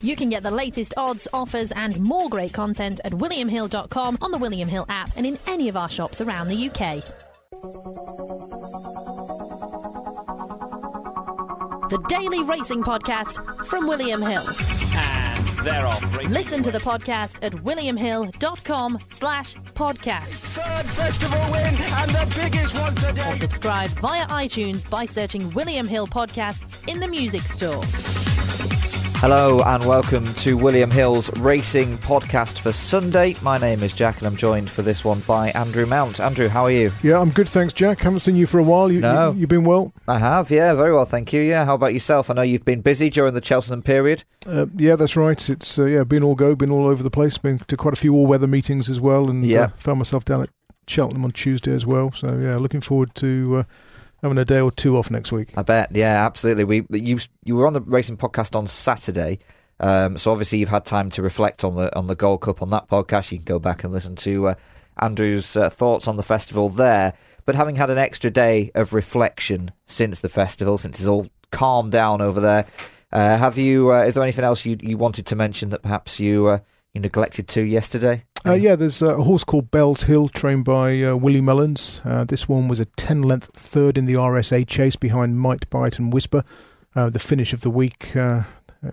You can get the latest odds, offers and more great content at williamhill.com, on the William Hill app and in any of our shops around the UK. The Daily Racing Podcast from William Hill. And they're off. Listen to the podcast at williamhill.com/podcast. Third festival win and the biggest one today. Or subscribe via iTunes by searching William Hill Podcasts in the music store. Hello and welcome to William Hill's Racing Podcast for Sunday. My name is Jack and I'm joined for this one by Andrew Mount. Andrew, how are you? Yeah, I'm good, thanks, Jack. Haven't seen you for a while. You've been well? I have, yeah, very well, thank you. Yeah, how about yourself? I know you've been busy during the Cheltenham period. Yeah, that's right. It's been all over the place. Been to quite a few all-weather meetings as well, and found myself down at Cheltenham on Tuesday as well. So yeah, looking forward to having a day or two off next week. I bet, yeah, absolutely. You were on the Racing Podcast on Saturday, so obviously you've had time to reflect on the Gold Cup on that podcast. You can go back and listen to Andrew's thoughts on the festival there. But having had an extra day of reflection since the festival, since it's all calmed down over there, have you? Is there anything else you wanted to mention that perhaps you neglected to yesterday? Yeah, there's a horse called Bell's Hill, trained by Willie Mullins. This one was a 10-length third in the RSA chase behind Might Bite and Whisper. The finish of the week because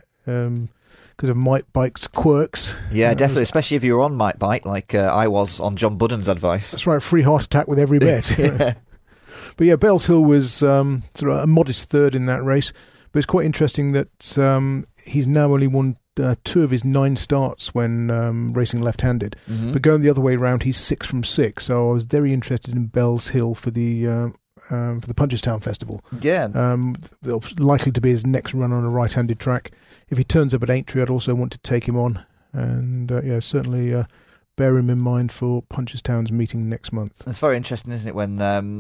of Might Bite's quirks. Yeah, definitely, especially if you were on Might Bite, like I was on John Budden's advice. That's right, free heart attack with every bet. Yeah. But yeah, Bell's Hill was sort of a modest third in that race. But it's quite interesting that he's now only won 2 of his 9 starts when racing left-handed. Mm-hmm. But going the other way around, he's 6 from 6. So I was very interested in Bell's Hill for the Punchestown Festival. Yeah. Likely to be his next run on a right-handed track. If he turns up at Aintree, I'd also want to take him on. And certainly bear him in mind for Punchestown's meeting next month. It's very interesting, isn't it, when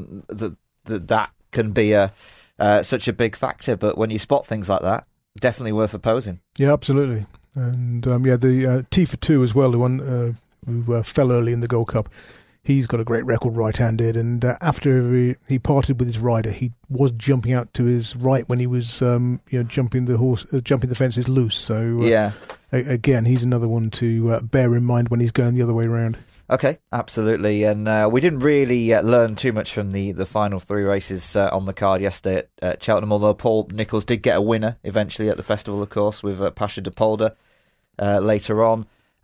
that can be such a big factor. But when you spot things like that, definitely worth opposing. Yeah, absolutely. And the T for 2 as well, the one who fell early in the Gold Cup. He's got a great record right-handed, and after he parted with his rider, he was jumping out to his right when he was jumping the fences loose. So again, he's another one to bear in mind when he's going the other way around. Okay, absolutely. And we didn't really learn too much from the final 3 races on the card yesterday at Cheltenham, although Paul Nicholls did get a winner eventually at the festival, of course, with Pasha de Polder later on.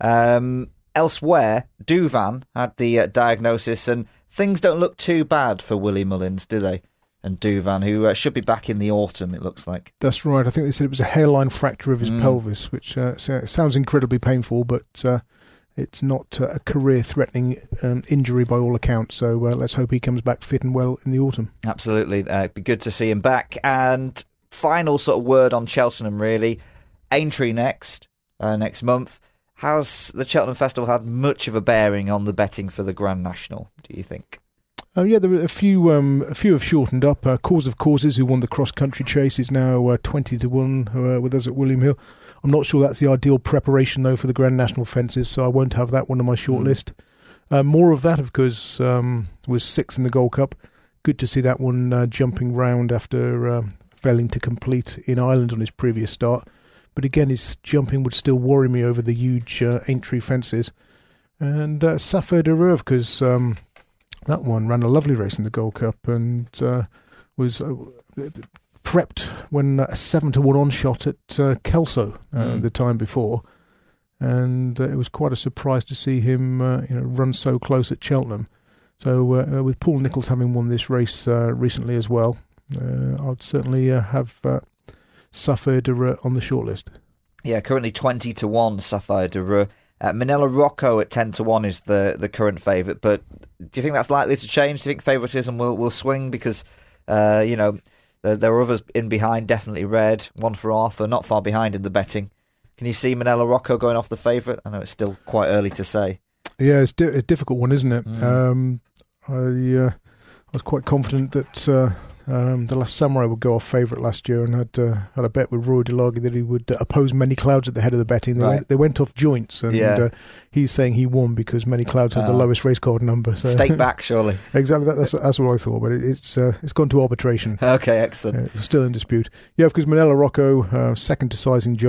Elsewhere, Douvan had the diagnosis, and things don't look too bad for Willie Mullins, do they? And Douvan, who should be back in the autumn, it looks like. That's right. I think they said it was a hairline fracture of his pelvis, which sounds incredibly painful, but it's not a career-threatening injury by all accounts. So let's hope he comes back fit and well in the autumn. Absolutely. It'd be good to see him back. And final sort of word on Cheltenham, really. Aintree next month. Has the Cheltenham Festival had much of a bearing on the betting for the Grand National, do you think? Yeah, there were a few have shortened up. Cause of Causes, who won the cross-country chase, is now 20-1 with us at William Hill. I'm not sure that's the ideal preparation, though, for the Grand National fences, so I won't have that one on my short list. More of that, of course, was 6 in the Gold Cup. Good to see that one jumping round after failing to complete in Ireland on his previous start. But again, his jumping would still worry me over the huge Aintree fences. And Saphir de Reuve, because that one ran a lovely race in the Gold Cup and was prepped when a 7-1 on-shot at Kelso the time before. And it was quite a surprise to see him run so close at Cheltenham. So with Paul Nicholls having won this race recently as well, I'd certainly have Saphir de Reuve on the shortlist. Yeah, currently 20-1 Saphir de Reuve. Minella Rocco at 10-1 is the current favourite, but do you think that's likely to change? Do you think favouritism will swing? Because there are others in behind, definitely Red, one for Arthur, not far behind in the betting. Can you see Minella Rocco going off the favourite? I know it's still quite early to say. Yeah, it's a difficult one, isn't it? I was quite confident that The Last Samurai would go off favourite last year, and had a bet with Rory Delagi that he would oppose Many Clouds at the head of the betting. They went off joints, and he's saying he won because Many Clouds had the lowest race card number. So stake back, surely. Exactly, that's what I thought, but it's gone to arbitration. Okay, excellent. Still in dispute. Yeah, because Minella Rocco, second to Sizing John,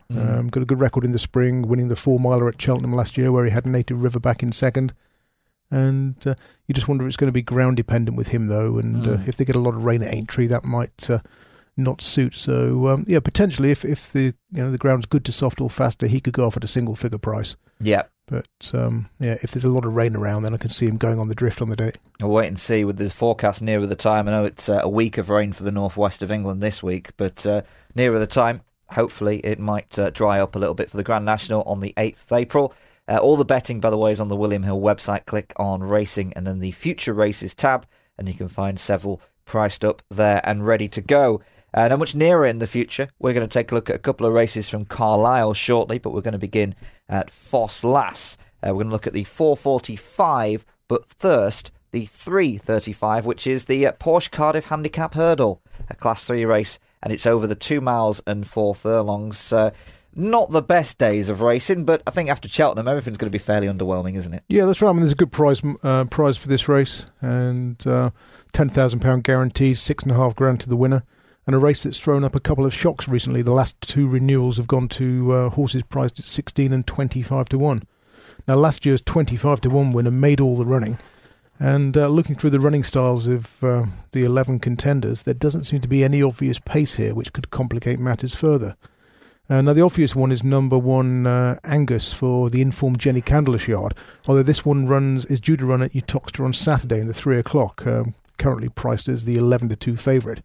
Got a good record in the spring, winning the 4-miler at Cheltenham last year, where he had Native River back in second. And you just wonder if it's going to be ground dependent with him, though. And if they get a lot of rain at Aintree, that might not suit. So potentially, if the the ground's good to soft or faster, he could go off at a single figure price. Yeah. But if there's a lot of rain around, then I can see him going on the drift on the day. We'll wait and see with the forecast nearer the time. I know it's a week of rain for the northwest of England this week, but nearer the time, hopefully it might dry up a little bit for the Grand National on the 8th of April. All the betting, by the way, is on the William Hill website. Click on Racing and then the Future Races tab, and you can find several priced up there and ready to go. Now, much nearer in the future, we're going to take a look at a couple of races from Carlisle shortly, but we're going to begin at Foss Lass. We're going to look at the 4:45, but first, the 3:35, which is the Porsche Cardiff Handicap Hurdle, a Class 3 race, and it's over the 2 miles and 4 furlongs. Not the best days of racing, but I think after Cheltenham, everything's going to be fairly underwhelming, isn't it? Yeah, that's right. I mean, there's a good prize for this race, and £10,000 guaranteed, $6,500 to the winner, and a race that's thrown up a couple of shocks recently. The last two renewals have gone to horses priced at 16 and 25 to 1. Now, last year's 25 to 1 winner made all the running, and looking through the running styles of the 11 contenders, there doesn't seem to be any obvious pace here, which could complicate matters further. Now, the obvious one is number 1, Angus, for the informed Jenny Candlish yard, although this one is due to run at Uttoxeter on Saturday in the 3 o'clock, currently priced as the 11 to 2 favourite.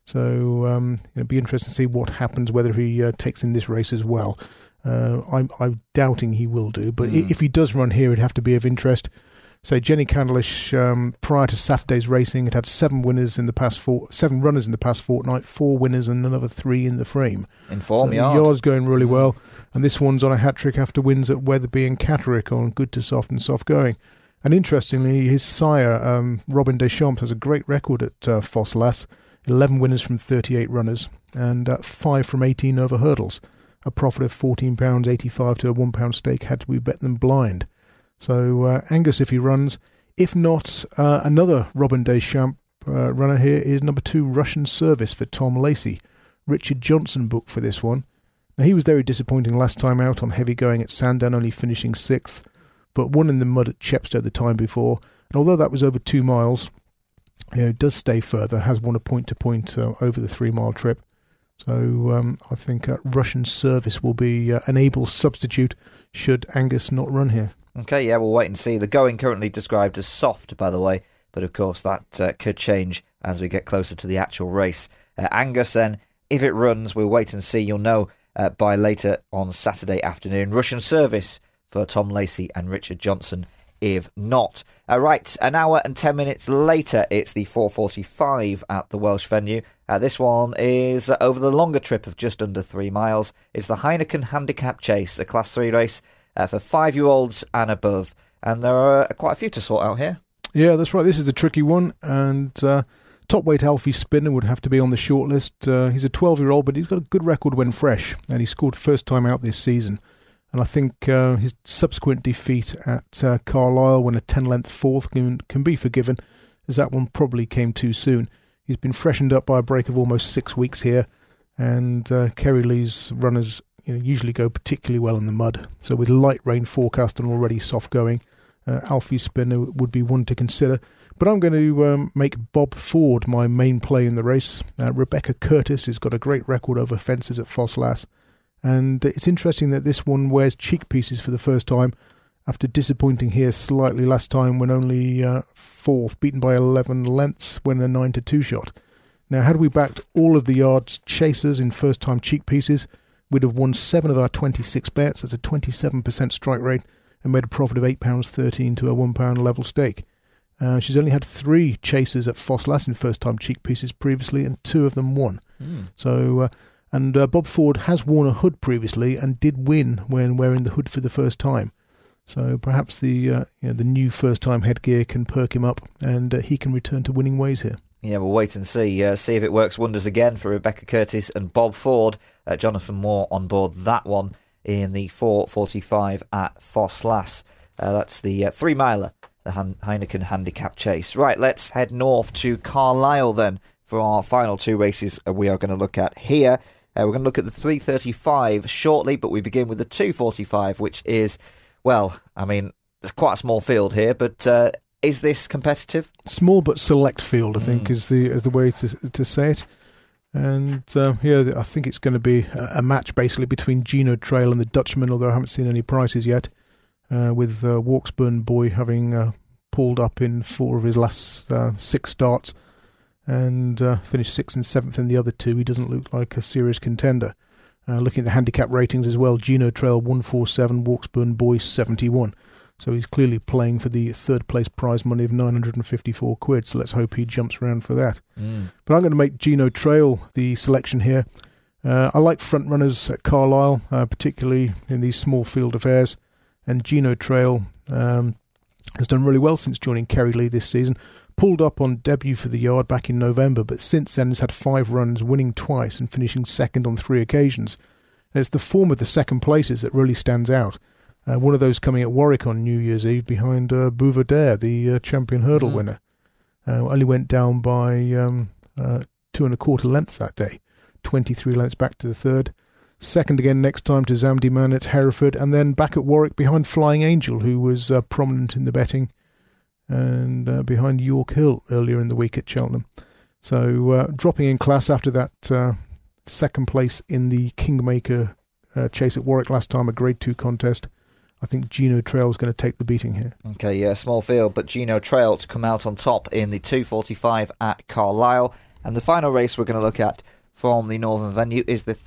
So it'd be interesting to see what happens, whether he takes in this race as well. I'm doubting he will do, but if he does run here, it'd have to be of interest. So Jenny Candlish, prior to Saturday's racing, it had 7 runners in the past fortnight, 4 winners and another 3 in the frame. In form, so the yard's going really well, and this one's on a hat-trick after wins at Wetherby and Catterick on good to soft and soft going. And interestingly, his sire, Robin Deschamps, has a great record at Foss Lass, 11 winners from 38 runners, and 5 from 18 over hurdles. A profit of £14.85 to a £1 stake had to be bet them blind. So Angus, if he runs. If not, another Robin Deschamps runner here is number 2, Russian Service for Tom Lacey. Richard Johnson booked for this one. Now, he was very disappointing last time out on heavy going at Sandown, only finishing 6th, but won in the mud at Chepstow the time before. And although that was over 2 miles, does stay further, has won a point-to-point over the 3-mile trip. So I think Russian Service will be an able substitute should Angus not run here. Okay, yeah, we'll wait and see. The going currently described as soft, by the way, but of course that could change as we get closer to the actual race. Angus, then, if it runs, we'll wait and see. You'll know by later on Saturday afternoon. Russian Service for Tom Lacey and Richard Johnson, if not. Right, an hour and 10 minutes later, it's the 4:45 at the Welsh venue. This one is over the longer trip of just under 3 miles. It's the Heineken Handicap Chase, a Class 3 race for 5-year-olds and above. And there are quite a few to sort out here. Yeah, that's right. This is a tricky one. And top weight Alfie Spinner would have to be on the shortlist. He's a 12-year-old, but he's got a good record when fresh. And he scored first time out this season. And I think his subsequent defeat at Carlisle, when a 10-length fourth can be forgiven, as that one probably came too soon. He's been freshened up by a break of almost 6 weeks here. And Kerry Lee's runners usually go particularly well in the mud. So with light rain forecast and already soft going, Alfie Spinner would be one to consider. But I'm going to make Bob Ford my main play in the race. Rebecca Curtis has got a great record over fences at Foss Lass. And it's interesting that this one wears cheek pieces for the first time after disappointing here slightly last time when only 4th, beaten by 11 lengths when a 9 to 2 shot. Now, had we backed all of the yard's chasers in first-time cheek pieces, we'd have won 7 of our 26 bets. That's a 27% strike rate and made a profit of £8.13 to a £1 level stake. She's only had 3 chasers at Foss Lass in first-time cheek pieces previously, and 2 of them won. So, Bob Ford has worn a hood previously and did win when wearing the hood for the first time. So perhaps the new first-time headgear can perk him up, and he can return to winning ways here. Yeah, we'll wait and see if it works wonders again for Rebecca Curtis and Bob Ford. Jonathan Moore on board that one in the 4:45 at Foss Lass. That's the 3-miler, the Heineken Handicap Chase. Right, let's head north to Carlisle then for our final 2 races we are going to look at here. We're going to look at the 335 shortly, but we begin with the 245, which is, well, I mean, it's quite a small field here, but is this competitive? Small but select field, I think, is the way to say it. And I think it's going to be a match basically between Gino Trail and the Dutchman, although I haven't seen any prices yet, with Walksburn Boy having pulled up in 4 of his last 6 starts and finished 6th and 7th in the other 2. He doesn't look like a serious contender. Looking at the handicap ratings as well, Gino Trail 147, Walksburn Boy 71. So he's clearly playing for the third place prize money of £954. So let's hope he jumps around for that. But I'm going to make Gino Trail the selection here. I like front runners at Carlisle, particularly in these small field affairs. And Gino Trail has done really well since joining Kerry Lee this season. Pulled up on debut for the yard back in November, but since then has had 5 runs, winning twice and finishing second on 3 occasions. And it's the form of the second places that really stands out. One of those coming at Warwick on New Year's Eve behind Bouvardere, the champion hurdle winner. Only went down by 2.25 lengths that day. 23 lengths back to the third. Second again next time to Zamdi Man at Hereford. And then back at Warwick behind Flying Angel, who was prominent in the betting. And behind York Hill earlier in the week at Cheltenham. So dropping in class after that second place in the Kingmaker chase at Warwick last time, a Grade 2 contest. I think Gino Trail is going to take the beating here. Okay, yeah, small field, but Gino Trail to come out on top in the 245 at Carlisle. And the final race we're going to look at from the Northern venue is the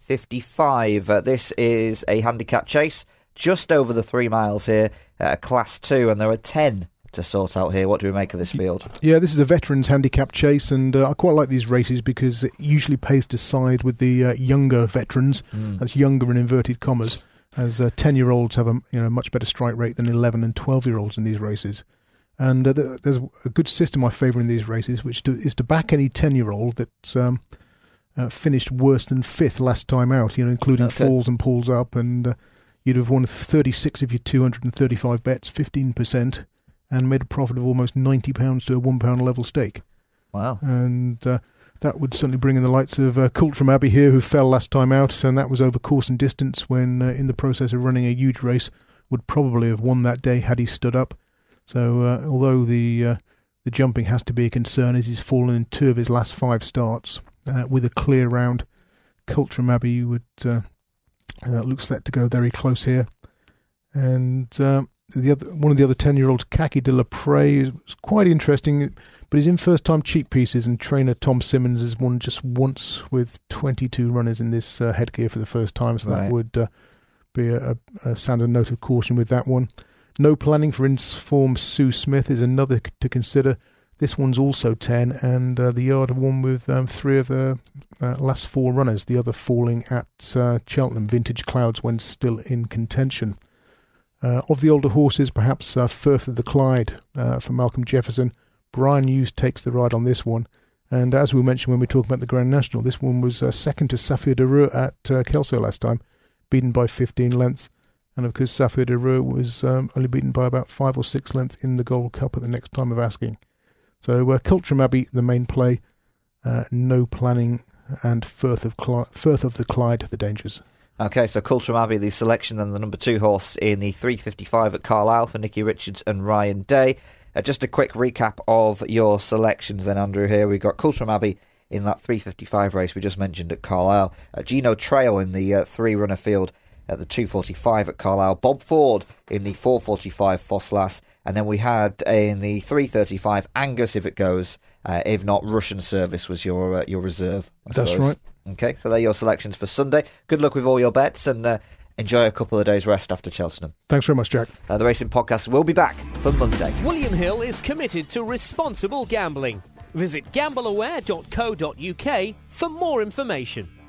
355. This is a handicap chase, just over the 3 miles here, Class 2, and there are 10 to sort out here. What do we make of this field? Yeah, this is a veterans handicap chase, and I quite like these races because it usually pays to side with the younger veterans. That's younger in inverted commas, as 10-year-olds have a much better strike rate than 11 and 12-year-olds in these races. And there's a good system I favour in these races, which is to back any 10-year-old that's finished worse than 5th last time out, including falls and pulls up, and you'd have won 36 of your 235 bets, 15%, and made a profit of almost £90 to a £1 level stake. Wow. And that would certainly bring in the likes of Cultram Abbey here, who fell last time out, and that was over course and distance when, in the process of running a huge race, would probably have won that day had he stood up. So although the jumping has to be a concern, as he's fallen in 2 of his last 5 starts with a clear round, Cultram Abbey would look set to go very close here. And one of the other 10-year-olds, Kaki de la Prey, is quite interesting, but he's in first-time cheap pieces, and trainer Tom Simmons has won just once with 22 runners in this headgear for the first time, so that would be a standard note of caution with that one. No Planning for Informed Sue Smith is another to consider. This one's also 10, and the yard have won with 3 of the last 4 runners, the other falling at Cheltenham, Vintage Clouds, when still in contention. Of the older horses, perhaps Firth of the Clyde for Malcolm Jefferson. Brian Hughes takes the ride on this one. And as we mentioned when we talked about the Grand National, this one was second to Saphir de Reux at Kelso last time, beaten by 15 lengths. And of course, Saphir de Reux was only beaten by about 5 or 6 lengths in the Gold Cup at the next time of asking. So Cultram Abbey, the main play, No Planning, and Firth of the Clyde, the dangers. Okay, so Cultram Abbey, the selection, and the number 2 horse in the 355 at Carlisle for Nicky Richards and Ryan Day. Just a quick recap of your selections then, Andrew, here. We've got Cultram Abbey in that 355 race we just mentioned at Carlisle. Gino Trail in the 3-runner field at the 245 at Carlisle. Bob Ford in the 445 Fosslas. And then we had in the 335 Angus, if it goes. If not, Russian Service was your reserve, I That's suppose. Right. Okay, so they're your selections for Sunday. Good luck with all your bets, and enjoy a couple of days' rest after Cheltenham. Thanks very much, Jack. The Racing Podcast will be back for Monday. William Hill is committed to responsible gambling. Visit gambleaware.co.uk for more information.